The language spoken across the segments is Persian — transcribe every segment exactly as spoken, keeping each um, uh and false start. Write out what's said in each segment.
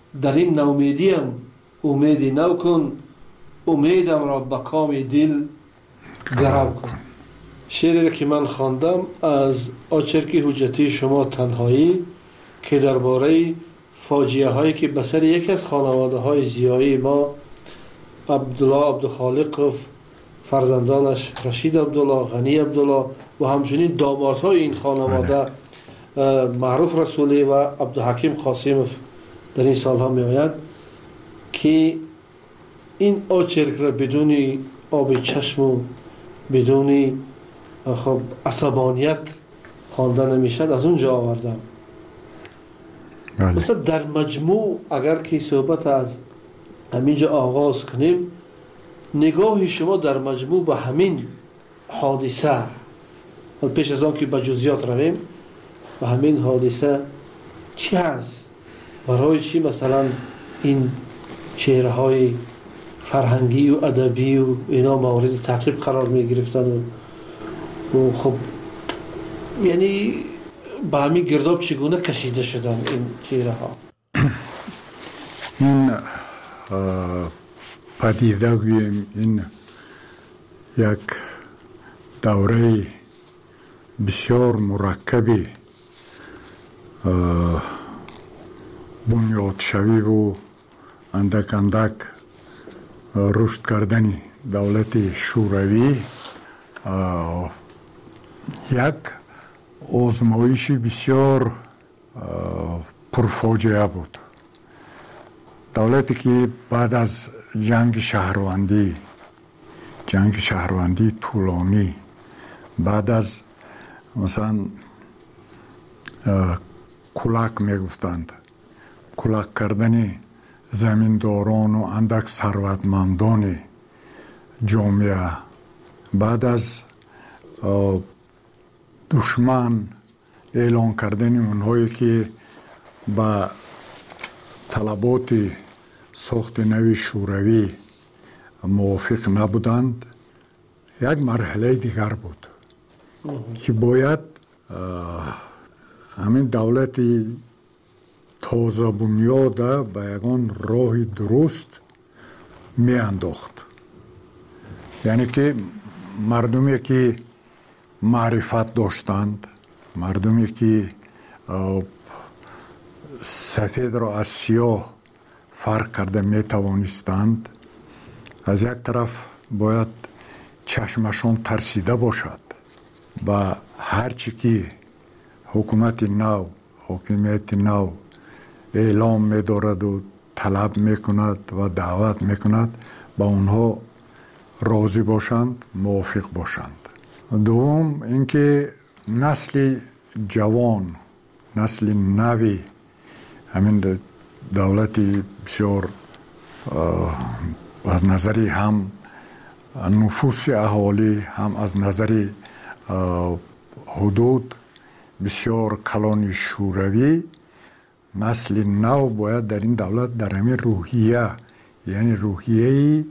در این نومیدیم امیدی نو کن، امیدم را به کام دل گرم کن. شعری که من خواندم از آچرکی حجتی شما تنهایی که درباره فاجعه هایی که به سر یکی از خانواده های زیایی ما عبدالله عبدالخالق و فرزندانش رشید عبدالله، غنی عبدالله و همچنین دامادهای این خانواده معروف رسولی و عبدالحکیم قاسمов در این سالها می آید که این آچرک را بدون آب چشم و بدون خب عصبانیت خوانده نمیشد، از اونجا آوردم. مثلا در مجموع اگر که صحبت از همینجا آغاز کنیم، نگاه شما در مجموع به همین حادثه، پیش از آن که به جزئیات رویم، به همین حادثه چی هست؟ برای چی مثلا این چهره های فرهنگی و ادبی و اینا مورد تعقیب قرار می گرفتن و خب یعنی به همین گرداب چگونه کشیده شدن این چهره ها؟ این پدیده گوییم این یک دوره بسیار مرکبی بنیاد شوی و اندک اندک رشد کردن دولت شوروی یک آزمایش بسیار پرفاجعه بود. دولتی که بعد از جنگ شهروندی جنگ شهروندی طولانی، بعد از مثلا کلک میگفتند، کلک کردن زمینداران و اندک ثروتمندان جامعه، بعد از دشمن اعلان کردن اونهایی که با طلبات ساخت نوی شوروی موافق نبودند، یک مرحله دیگر بود که باید همین دولت تازه بنیاد به یگان راه درست می انداخت. یعنی که مردمی که معرفت داشتند، مردمی که سفید را از سیاه فرق کرده می توانستند، از یک طرف باید چشمشان ترسیده باشد و هرچی که حکومت نو، حکومت نو اعلام می دارد و طلب می کند و دعوت می کند با اونها راضی باشند، موافق باشند. دوم اینکه نسل جوان، نسل نوی همین دولت بسیار از نظر هم نفوس اهالی هم از نظر حدود بسیار کلان شوروی، نسل نو باید در این دولت در همین روحیه، یعنی روحیه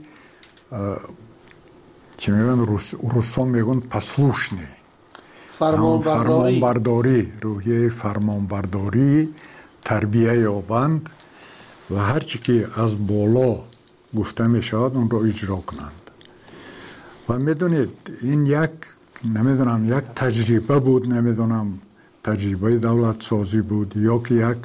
چی میگن روسا میگن پسلوشنی، فرمانبرداری، روحیه فرمانبرداری تربیه یابند و هرچی که از بالا گفته می شود اون را اجرا کنند. و میدونید این یک نمیدونم یک تجربه بود، نمیدونم تجربه دولت سازی بود یا که یک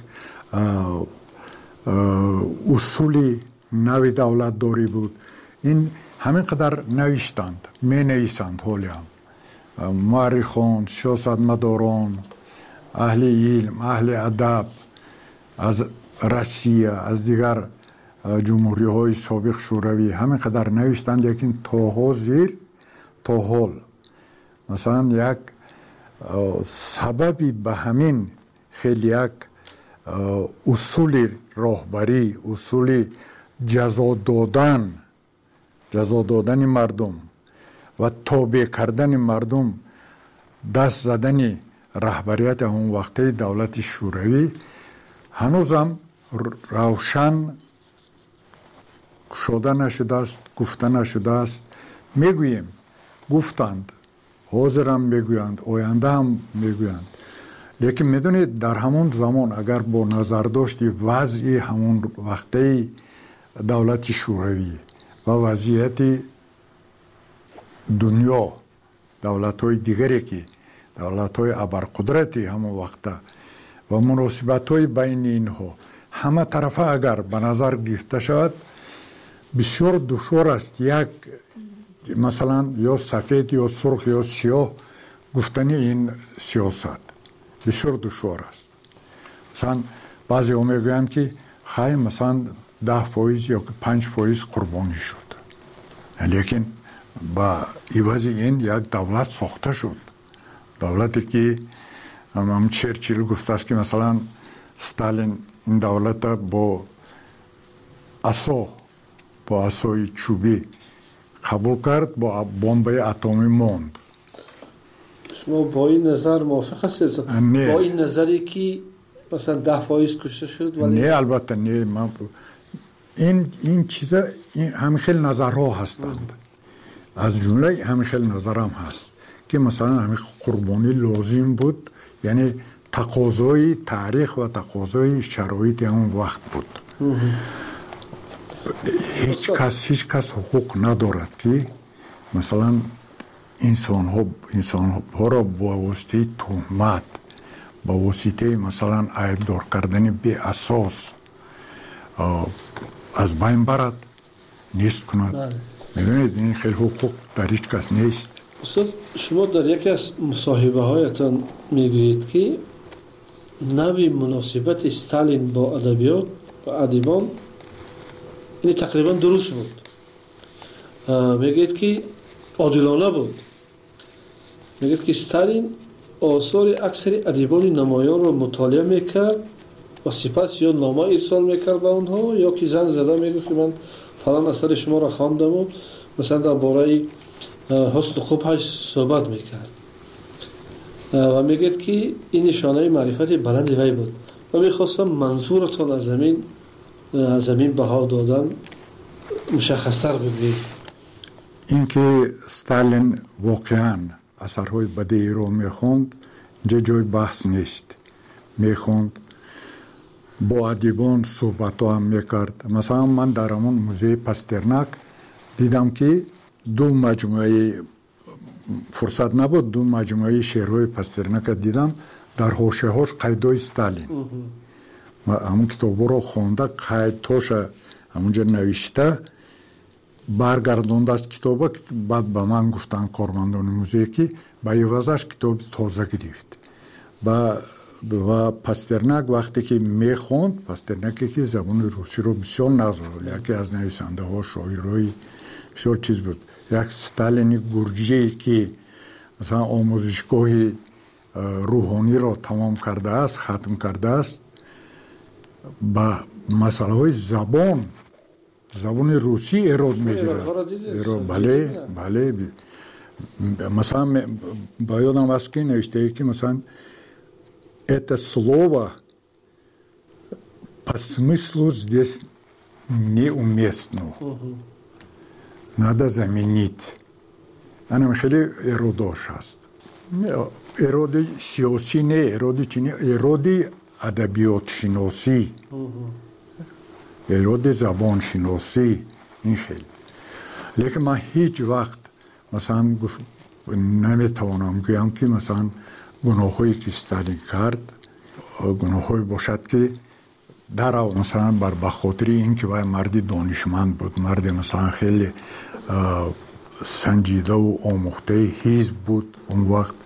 اصولی نوی دولت داری بود. این همین قدر نوشتند، می نویسند حالی هم مورخان، سیاستمداران، اهل علم، اهل ادب از روسیه، از دیگر جمهوری های سابق شوروی همین قدر نوشتند، لیکن تا حاضر تا حال مثلا یک سببی به همین خیلی یک اصول راهبری، اصول جزا دادن جزا دادن مردم و تابع کردن مردم، دست زدن رهبریت اون وقته دولت شوروی هنوزم روشن شده نشده است، گفته نشده است. میگوییم گفتند، حاضر هم میگویند، آینده هم میگویند، لیکن میدونید در همون زمان اگر با نظر داشتی وضعی همون وقتی دولت شوروی و وضعیت دنیا دولت های دیگری که دولت های ابرقدرتی همون وقت و مناسبت های بین اینها همه طرفه اگر به نظر گرفته شود بسیار دشوار است یک مثلا یا سفید یا سرخ یا سیاه گفتنی این سیاست بسیار دشوار است. مثلا بعضی ها میگویند که خیلی مثلا ده فایز یا پنج فایز قربانی شد، لیکن با عوض این یک دولت ساخته شد، دولتی که هم چرچیل گفته است که مثلا ستالین این دولت با عصا با عصای چوبی قبول کرد، با بمب اتمی ماند. شما با این نظر موافق هستید؟ با این نظری که مثلا ده فایز کشته شد؟ ولی نه البته نه، من این این چیزا این همه خیلی نظرها هستند، از جمله همه خیلی نظرم هست که مثلا همه قربانی لازم بود، یعنی تقاضای تاریخ و تقاضای شرایط همون وقت بود. هیچ کس هیچ کس حقوق ندارد که مثلا انسان ها انسان ها را با واسطه تهمت با واسطه مثلا عیبدار کردن بی اساس از بین برد نیست کند. می‌بینید این خیلی حقوق در هیچ کس نیست. استاد شما در یکی از مصاحبه هایتان میگویید که نوع مناسبت استالین با ادبیات و ادیبان این تقریبا درست بود. میگید که عادلانه بود. میگید که استالین آثار اکثر ادیبان نمایان را مطالعه میکرد و سپس یا نامه ارسال میکرد به اونها یا که زنگ زده میگفت که من فلان اثر شما را خواندم و مثلا در باره حسن خوبش صحبت میکرد و میگید که این نشانه معرفت بلند وی بود و میخواستم منظورتان از زمین از زمین بها دادن مشخصتر بگویید. اینکه ستالین واقعا اثرهای بدی رو میخوند اینجا جای بحث نیست، میخوند با ادیبان صحبت هم میکرد. مثلا من در همون موزه پاسترناک دیدم که دو مجموعه فرصت نبود دو مجموعه شعرهای پاسترناک دیدم در حاشیه هاش قیدای ستالین همون کتاب رو خونده قیدهاش همونجا نوشته برگردونده از کتاب، بعد به من گفتن کارمندان موزه که به عوضش کتاب تازه گرفت و و پاسترناک وقتی که میخوند پاسترناکی که زبان روسی رو بسیار نازل یکی از نویسنده ها شاعرای بسیار چیز بود، یک ستالینی گرجی که مثلا آموزشگاه روحانی رو تمام کرده است ختم کرده است با مسئله های زبان زبان روسی ایراد میگیره. بله بله مثلا با یادم است که نوشته که مثلا это слово по смыслу здесь неуместно. Надо заменить. انا خیلی ایراداش هست. ایراد سیاسی نه، ایراد چی نه، ایراد ادبیات شناسی، ایراد زبان شناسی این خیلی. لیکن من هیچ وقت مثلا نمیتوانم گویم که مثلا گناهایی که ستالین کرد گناهایی باشد که در مثلا بر بخاطر این که وای مردی دانشمند بود، مرد مثلا خیلی سنجیده و آموخته حزب بود، اون وقت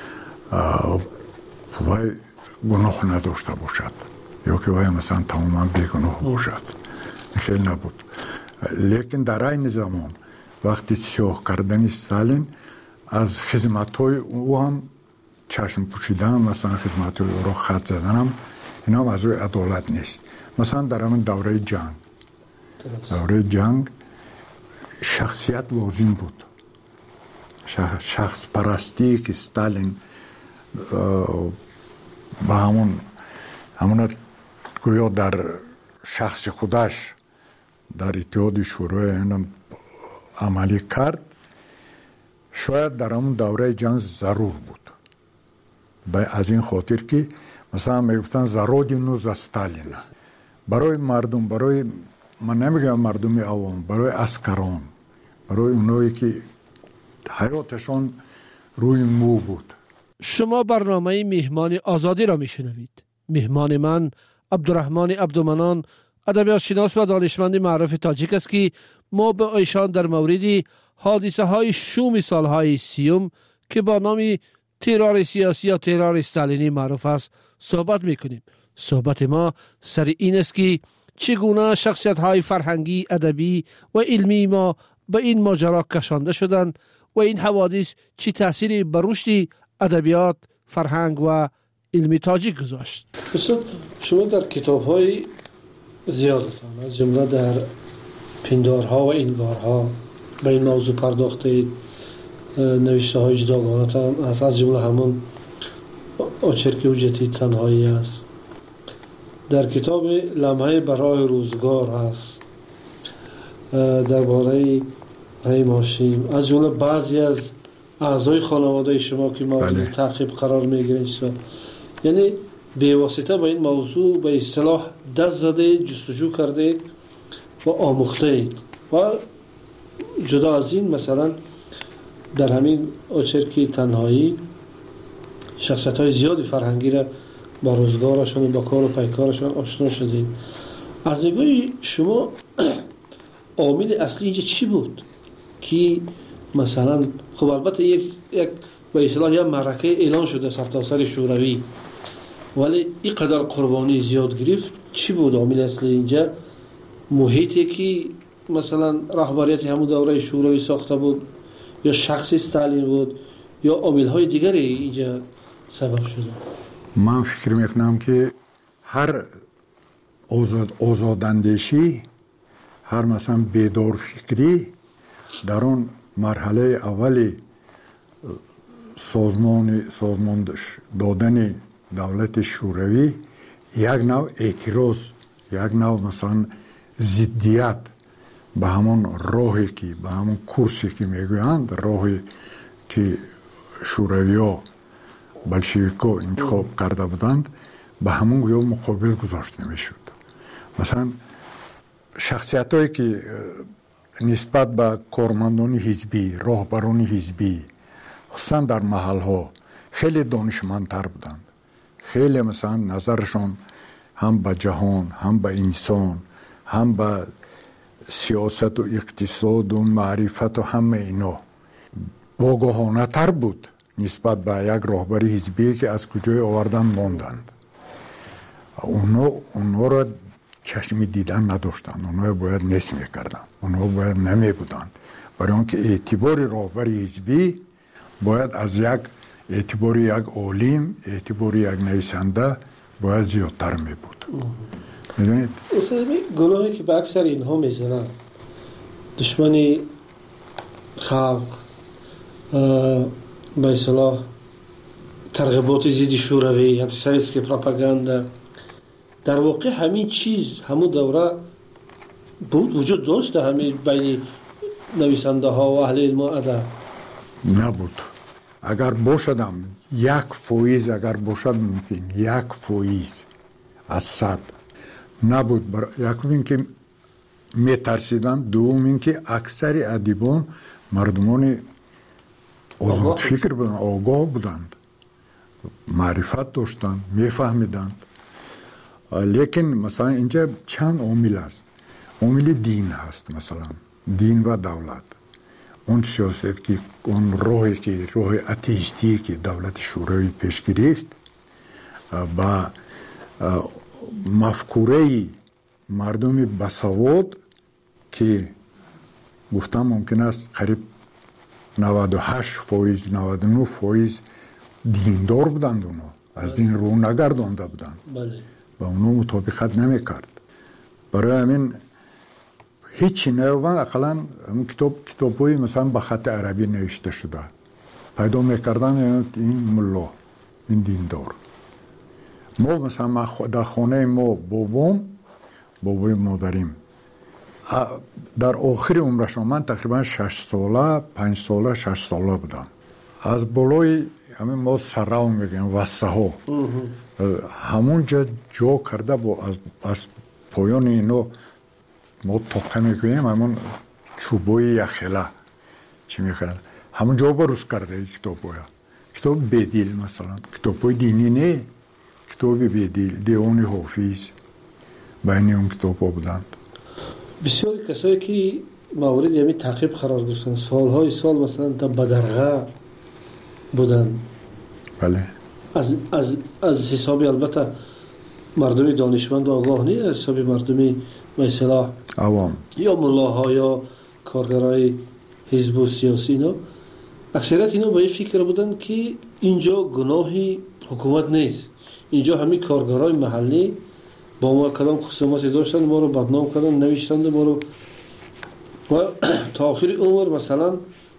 وای گناه نداشته باشد یا که وای مثلا تماما بیگناه باشد، خیلی نبود. لیکن در این زمان وقتی سیاه کردن ستالین از خدمت‌های او هم چشم پوشیدن، مثلا خدمت‌های او را خط زدن هم اینا هم از روی عدالت نیست. مثلا در همون دوره جنگ دوره جنگ شخصیت لازم بود، شخص پرستی که ستالین با همون همون گویا در شخص خودش در اتحاد شوروی عملی کرد، شاید در همون دوره جنگ ضرور بود از این خاطر که مثلا میگفتن за родину за Сталина. برای مردم، برای من نمیگم مردم عوام، برای عسکران، برای اونایی که حیاتشان روی مو بود. شما برنامه مهمان آزادی را میشنوید. مهمان من عبدالرحمن عبدالمنان، ادبیات شناس و دانشمند معروف تاجیک است که ما به ایشان در مورد حادثه های شوم سالهای سیوم که با نام ترور سیاسی یا ترور استالینی معروف است صحبت میکنیم. صحبت ما سر این است که چگونه شخصیت های فرهنگی، ادبی و علمی ما به این ماجرا کشانده شدند و این حوادث چه تأثیری بر رشد ادبیات، فرهنگ و علمی تاجیک گذاشت. استاد، شما در کتاب های زیادتان از جمله در پندارها و انگارها به این موضوع پرداختید. نوشته های جداگانه‌تان است، از جمله همون آچرک حجتی تنهایی است. در کتاب لمحه برای روزگار است، درباره رحیم هاشم، از جمله بعضی از اعضای خانواده شما که مورد تعقیب قرار میگیرید. یعنی به واسطه با این موضوع به اصطلاح دست زده، جستجو کرده و آموخته اید. و جدا از این مثلا در همین آچرکی تنهایی شخصیت های زیادی فرهنگی را با روزگارشون و با کار و پیکارشون آشنا شدید. از نگاه شما عامل اصلی اینجا چی بود که مثلا خب البته یک یک به اصطلاح یک معرکه اعلان شده سرتاسر شوروی، ولی اینقدر قربانی زیاد گرفت؟ چی بود عامل اصلی اینجا؟ محیطی که مثلا رهبریت همون دوره شوروی ساخته بود، یا شخص استالین بود، یا عامل های دیگری اینجا سبب شده؟ من فکر میکنم که هر آزاد آزاداندیشی، هر مثلا بیدار فکری در اون مرحله اولی سازمان سازمان دادن دولت شوروی یک نوع اعتراض، یک نوع مثلا ضدیت به همون راهی که به همون کورسی که میگویند، راهی که شوروی ها بلشویکا انتخاب کرده بودند، به همون گویا مقابل گذاشته میشد. مثلا شخصیت هایی که نسبت به کارمندان حزبی، راهبران حزبی، خصوصا در محل ها خیلی دانشمندتر بودند. خیلی مثلا نظرشان هم به جهان، هم به انسان، هم به سیاست و اقتصاد و معرفت و همه اینا واگاهانه تر بود نسبت به یک راهبر حزبی که از کجای آوردن ماندند. اونا اونا را چشمی دیدن نداشتند، اونا باید نصف میکردند، اونا باید نمی بودند، برای آنکه اعتبار راهبر حزبی باید از یک اعتبار یک عالم، اعتبار یک نویسنده باید زیادتر می بود. میدونید؟ اصلا گناهی که به اکثر اینها میزنن، دشمنی خلق، به اصطلاح ترغیبات ضد شوروی، انتیسمیتسک پروپاگاندا، در واقع همین چیز همون دوره بود، وجود داشت همین بین نویسنده ها و اهل علم و ادب؟ نبود. اگر باشدم یک فویز، اگر باشد ممکن یک فویز از صد نبود. بر... یک این که میترسیدن، دوم این که اکثر ادیبان مردمان آزاد فکر بودند، آگاه بودند، معرفت داشتند، میفهمیدند. لیکن مثلا اینجا چند عامل است. عامل دین هست، مثلا دین و دولت. اون سیاست که اون راهی که راه اتئیستی که دولت شوروی پیش گرفت با مفکوره مردم بسواد که گفتم ممکن است قریب نود و هشت فایز نود و نه فایز دیندار بودند، اونا از دین رو نگردانده بودند، با اونا مطابقت نمی کرد. برای همین هیچی نیومد. اقلا کتاب کتابوی مثلا به خط عربی نوشته شده پیدا میکردن، این ملا، این دیندار. ما مثلا در خانه ما بابام بابای مادریم در آخر عمرشان، من تقریبا شش ساله پنج ساله شش ساله بودم، از بالای همین ما سراو میگیم وسه ها همونجا جا کرده با از, از پایان اینو ما تاقه میکنیم همون چوبای یخلا چی میکنه همون جا بروز کرده این کتاب باید کتاب بدیل مثلا کتاب های دینی نه کتاب بدیل دیوان حافظ بین اون کتاب ها بودند بسیاری کسایی که مورد یمی تعقیب قرار گرفتن سالهای سال مثلا در بدرغه بودن بله از, از, از حسابی البته مردمی دانشمند آگاه نیست از حسابی مردمی مثلا عوام یا ملاها یا کارگرای حزب و سیاسی اینا اکثریت اینا با این فکر بودن که اینجا گناهی حکومت نیست اینجا همین کارگرای محلی با ما کلام خصوماتی داشتن ما رو بدنام کردن نوشتند ما رو و تا آخر عمر مثلا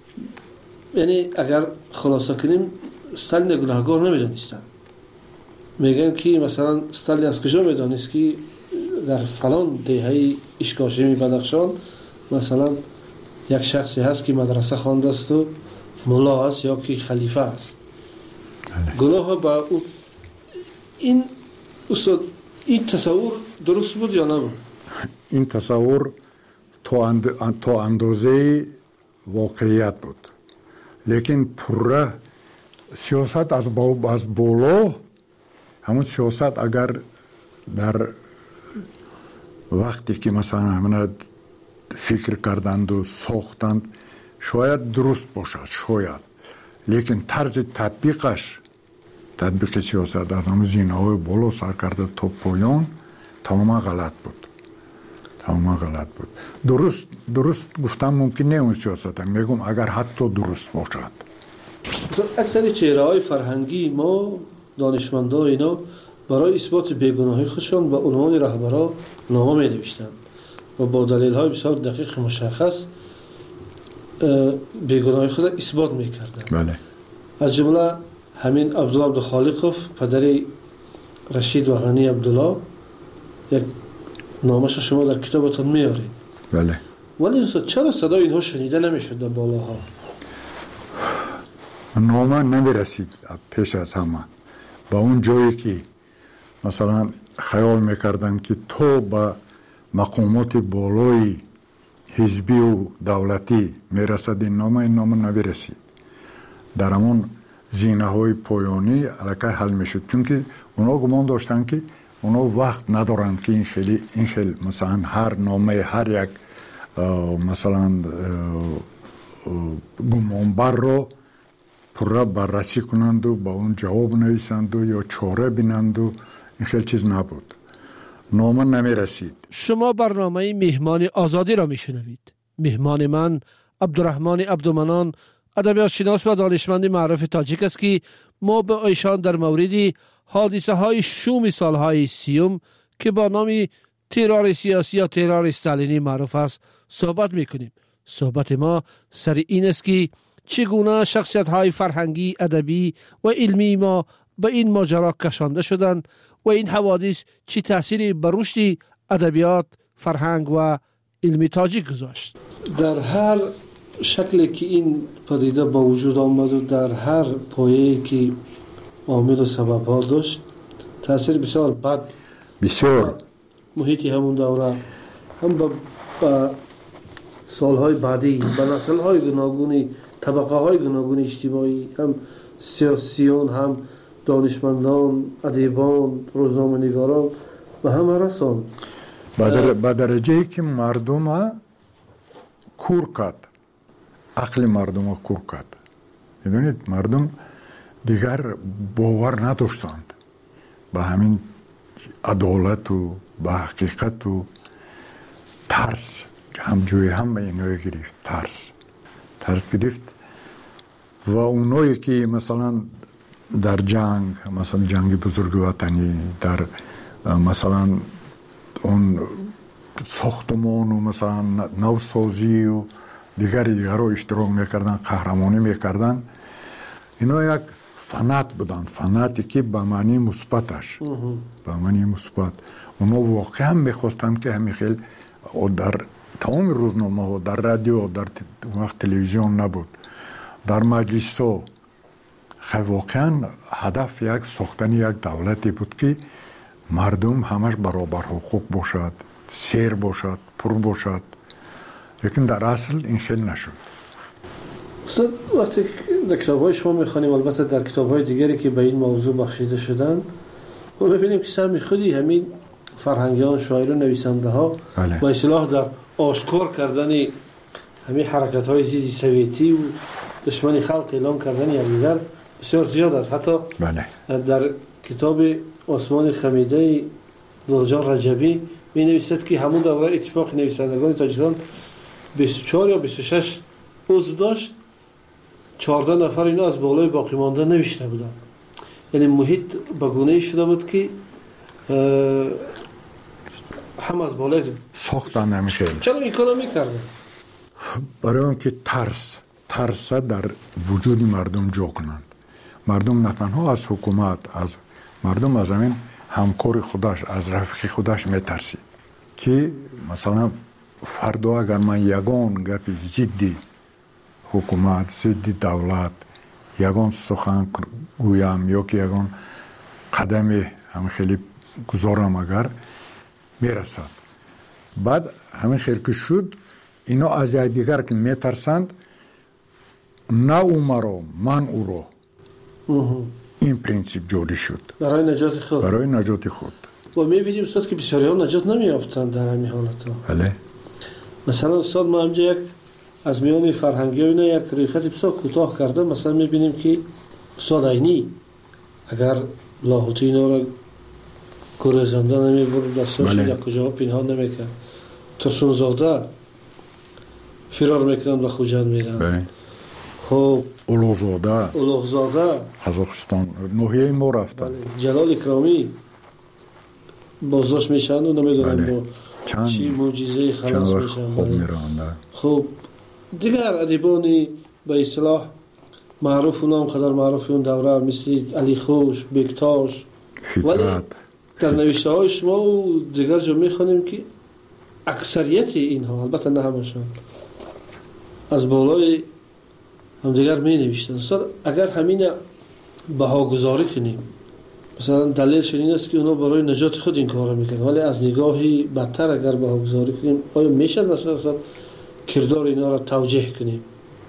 یعنی اگر خلاصه کنیم استالین گناهکار نمیدانستن میگن که مثلا استالین از کجا میدانست که در فلان دهه اشکاشمی بدخشان مثلا یک شخصی هست که مدرسه خوانده است و ملا است یا که خلیفه است گناه با این استاد این تصور درست بود یا نبود؟ این تصور تا, اند... تا اندازه واقعیت بود لیکن پره سیاست از, با... از بالا همون سیاست اگر در وقتی که مثلا همه فکر کردند و ساختند شاید درست باشد شاید لیکن طرز تطبیقش تطبیق سیاست از همون زینه های بالا سر کرده تا پایان تماما غلط بود تماما غلط بود درست درست گفتم ممکن نه اون سیاست هم میگم اگر حتی درست باشد اکثر چهره های فرهنگی ما دانشمندا اینا برای اثبات بیگناهی خودشان به عنوان رهبرا نامه می نوشتند و با دلیل های بسیار دقیق مشخص بیگناهی خود اثبات می کردند بله از جمله همین عبدالله عبدالخالقوف پدر رشید و غنی عبدالله یک نامش شما در کتابتان میارید بله ولی چرا صدای اینها شنیده نمیشد در بالاها نامه نمیرسید پیش از همه با اون جایی که مثلا خیال میکردن که تو با مقامات بالای حزبی و دولتی میرسد این نامه این نامه نمیرسید در همون زینه های پایانی علاقه حل میشد چون که اونا گمان داشتن که اونا وقت ندارند که این خیلی این خیلی مثلا هر نامه هر یک مثلا گمانبر رو پره بررسی کنند و با اون جواب نویسند و یا چاره بینند و این خیلی چیز نبود نامه نمی رسید شما برنامه مهمان آزادی را می شنوید مهمان من عبدالرحمن عبدالمنان ادبیات شناس و دانشمند معروف تاجیک است که ما به ایشان در مورد حادثه های شوم سالهای سیوم که با نام ترور سیاسی یا ترور استالینی معروف است صحبت می کنیم صحبت ما سر این است که چگونه شخصیت های فرهنگی ادبی و علمی ما به این ماجرا کشانده شدند و این حوادث چه تأثیری بر رشد ادبیات فرهنگ و علمی تاجیک گذاشت در هر شکلی که این پدیده با وجود آمد و در هر پایه‌ای که عامل و سبب ها داشت تأثیر بسیار بد بسیار محیطی همون دوره هم با, با سالهای بعدی با نسل‌های گوناگونی طبقه های گوناگون اجتماعی هم سیاسیون هم دانشمندان ادیبان روزنامه‌نگاران و همه رسان به درجه که مردم کور کرد عقل مردم کور کرد میدونید مردم دیگر باور نداشتند به همین عدالت و به حقیقت و ترس هم جوی هم به اینوی گرفت ترس ترس گرفت و اونایی که مثلا در جنگ مثلا جنگ بزرگ وطنی در مثلا اون ساختمان و مثلا نوسازی و دیگری دیگر رو اشتراک میکردن قهرمانی میکردن اینا یک فنات بودن فناتی که به معنی مثبتش به معنی مثبت اونا واقعا میخواستن که همین خیلی در تمام روزنامه ها در رادیو در وقت تلویزیون نبود در مجلس ها خب واقعا هدف یک ساختن یک دولتی بود که مردم همش برابر حقوق باشد، سیر باشد، پر باشد، لیکن در اصل این خیلی نشد. استاد وقتی در کتاب‌های شما می‌خوانیم، البته در کتاب‌های دیگری که به این موضوع بخشیده شدند، ما می‌بینیم که سهم خودی همین فرهنگیان، شاعران، نویسنده‌ها بله. با اصطلاح در آشکار کردن همین حرکت‌های ضد سویتی و دشمنی خلق اعلام کردن یکدیگر بسیار زیاد است. حتی بله. در کتاب آسمان خمیده نورجان رجبی می نویسد که همون دوره اتفاق نویسندگان تاجیکستان بیست و چهار یا بیست و شش عضو داشت، چهارده نفر اینا از بالای باقی مانده نوشته بودند. یعنی محیط به گونه‌ای شده بود که هم از بالای ساختن نمیشه. چرا این کارو میکردن؟ برای اینکه ترس ترس در وجود مردم جا کنند. مردم نه تنها از حکومت، از مردم از همین همکار خودش، از رفیق خودش میترسی که مثلا فردا اگر من یگان گپی ضد حکومت، ضد دولت یگان سخن گویم یا که یگان قدم هم خیلی گذارم اگر میرسد، بعد همین خیلی که شد اینا از دیگر که میترسند، نه او مرا من او را. این پرینسیپ جوری شد برای نجات خود. برای نجات خود. و میبینیم استاد که بسیاری ها نجات نمیافتند در همین حالت ها. بله. مثلا استاد ما همجا یک از میان فرهنگی ها اینا یک ریخت بسیار کوتاه کرده. مثلا میبینیم که استاد عینی اگر لاهوتی اینا را گریزنده نمیبرد، دستاش بله. یک کجا پنهان نمیکرد، ترسون زاده فرار میکنند و خوجند میرند. بله. خب اولوغزاده اولوغزاده قزاقستان نوحیه ما رفتن. بله. جلال اکرامی بازداشت میشن و نمیدونم بله. با چند چی معجزه خلاص میشن. خوب میرانده. خب دیگر ادیبانی به اصطلاح معروف و نام قدر معروف اون دوره مثل علی خوش، بکتاش، ولی در نوشته های شما و دیگر جا میخوانیم که اکثریت اینها، البته نه همشان، از بالای هم دیگر می نوشتن. اگر همین بهاگذاری کنیم، مثلا دلیلش این است که اونا برای نجات خود این کار میکنن، ولی از نگاهی بدتر اگر بهاگذاری کنیم، آیا میشه مثلا کردار اینا را توجیه کنیم؟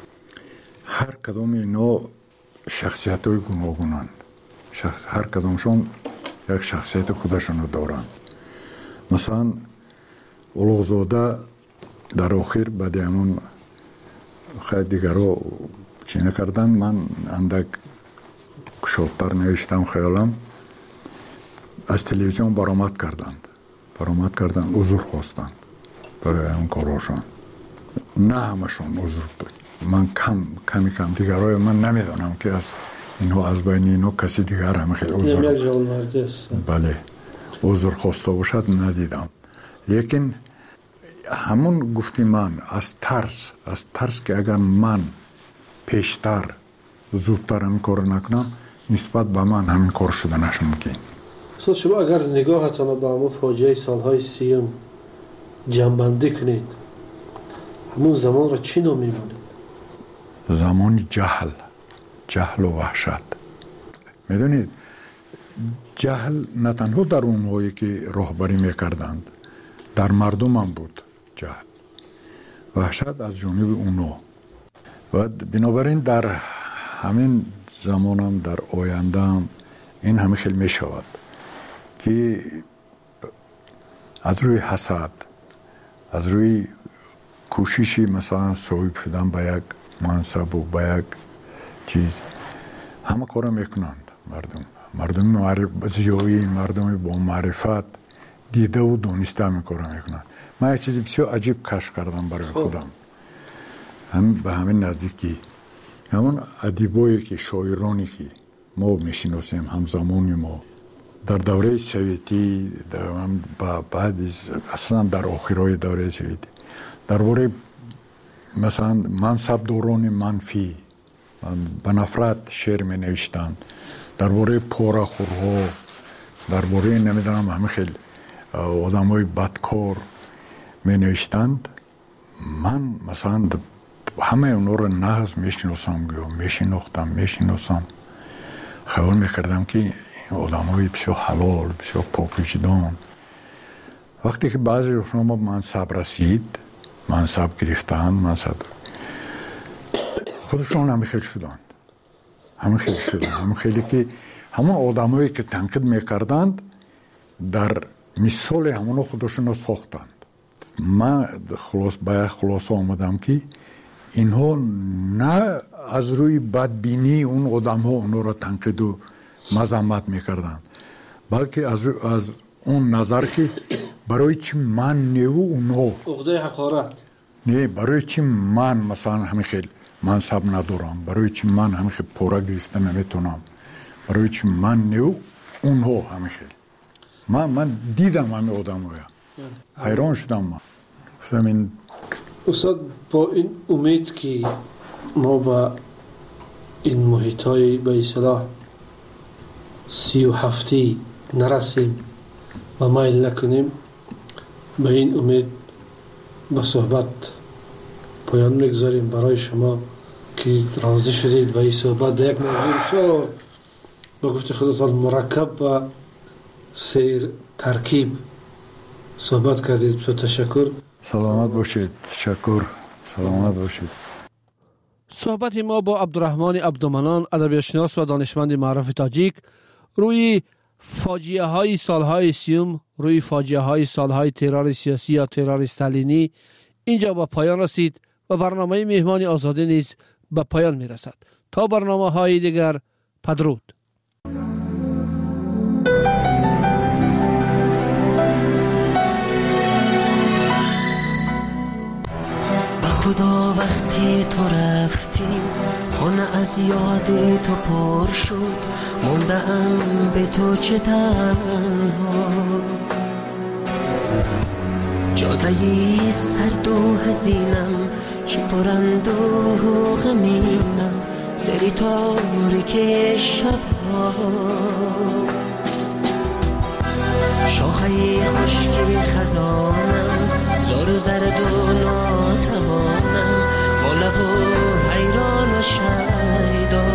هر کدام اینا شخصیت های گوناگونند. شخص... هر کدامشون یک شخصیت خودشون دارند. مثلا اولوغزاده در آخر بعد همون خیلی دیگر رو چی نکردن، من اندک کشادتر نوشتم خیالم، از تلویزیون برآمد کردند برآمد کردند عذر خواستند برای اون کاراشون. نه همشون عذر بود، من کم کمی کم دیگرای من نمیدونم که از اینها از بین اینها کسی دیگر هم خیلی عذر بله عذر خواسته باشد ندیدم. لیکن همون گفتی من از ترس از ترس که اگر من پیشتر زودتر همین کار نکنم، نسبت به من همین کار شده نشمکن. استاد شما اگر نگاهتان به همون فاجعه سالهای سیوم جنبندی کنید، همون زمان را چی نام می‌مانید؟ زمان جهل جهل و وحشت. میدونید جهل نه تنها در اونهایی که راهبری میکردند، در مردم هم بود جهل. وحشت از جانب اونا. و بنابراین در همین زمان هم در آینده هم این همه خیلی می شود که از روی حسد، از روی کوششی مثلا صاحب شدن به یک منصب و به یک چیز همه کار میکنند. مردم مردم معرف... زیایی مردم با معرفت دیده و دانسته میکار میکنند. من یک چیزی بسیار عجیب کشف کردم برای خودم، هم به همین نزدیکی همون ادیبایی که شاعرانی که ما میشناسیم همزمانی ما در دوره سویتی، در بعد اصلا در آخرای دوره سویتی درباره مثلا منصبداران منفی به نفرت شعر می نوشتند، درباره پاره‌خورها، درباره نمیدونم همه خیلی آدمای بدکار می نوشتند. من مثلا همه اونا رو نغز میشناسم، میشناختم میشناسم خیال میکردم که این آدم های بسیار حلال، بسیار پاکوجدان. وقتی که بعضی شما منصب رسید، منصب گرفتن، منصب خودشون همه خیلی شدند، همه خیلی شدند، همه خیلی که همون آدمایی که تنقید میکردند در مثال همون خودشون رو ساختند. من خلاص به خلاصه آمدم که اینها نه از روی بدبینی اون آدم ها اونها را تنقید و مذمت میکردند، بلکه از, از اون نظر که برای چی من نیو اونها عقده حقارت، نه برای چی من مثلا همین خیلی منصب ندارم، برای چی من همین خیلی پورا گرفته نمیتونم، برای چی من نیو اونها همین خیلی. من من دیدم همین آدم ها، حیران شدم. من گفتم این استاد با این امید که ما با این محیط های به اصطلاح سی و هفتی نرسیم و مایل نکنیم، به این امید به صحبت پایان میگذاریم. برای شما که راضی شدید به این صحبت یک موضوع بسیار با گفت خودتان مرکب و سیر ترکیب صحبت کردید، بسیار تشکر. سلامت باشید. تشکر. سلامت باشید. صحبت ما با عبدالرحمن عبدالمنان، ادبیاتشناس و دانشمند معروف تاجیک، روی فاجعه های سالهای سیوم، روی فاجعه های سالهای ترور سیاسی یا ترور استالینی اینجا به پایان رسید و برنامه مهمان آزاده نیز به پایان می رسد. تا برنامه های دیگر، پدرود. خدا وقتی تو رفتی خانه از یاد تو پر شد، موندم به تو چه تنها، جادهی سرد و حزینم، چه پرند و غمینم، سری تاریک شبها، شاخه خشکی خزانم، زار و زرد و ناتوانم، غلب و حیران و شیدا،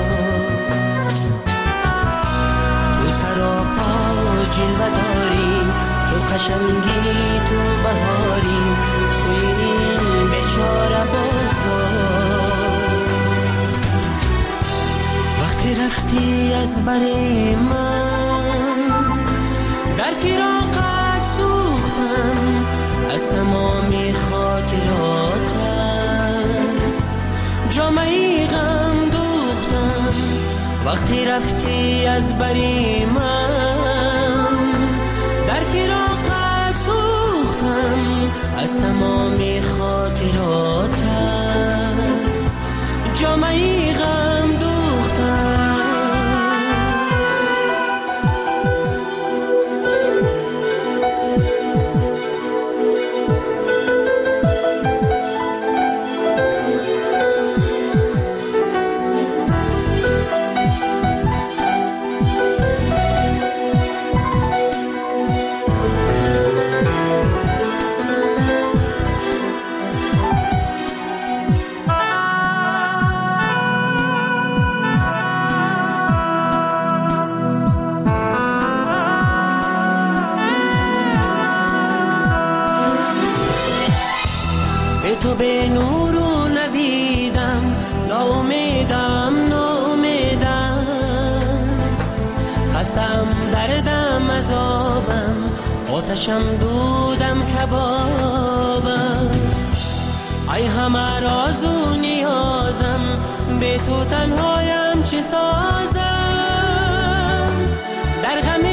تو سراپا جلوه داری، تو خشمگی تو بهاری، سوی این بیچاره بازار، وقتی رفتی از بر من در فراقت سوختم، از تمامی خاطراتت جامعی غم دوختم، وقتی رفتی از بری من در فراقت سوختم، از تمامی خاطراتت جامعی غم دوختم. تو به نور و ندیدم، ناامیدم ناامیدم، خستم دردم عذابم، آتشم دودم کبابم، ای همه راز و نیازم، به تو تنهایم چه سازم، در غم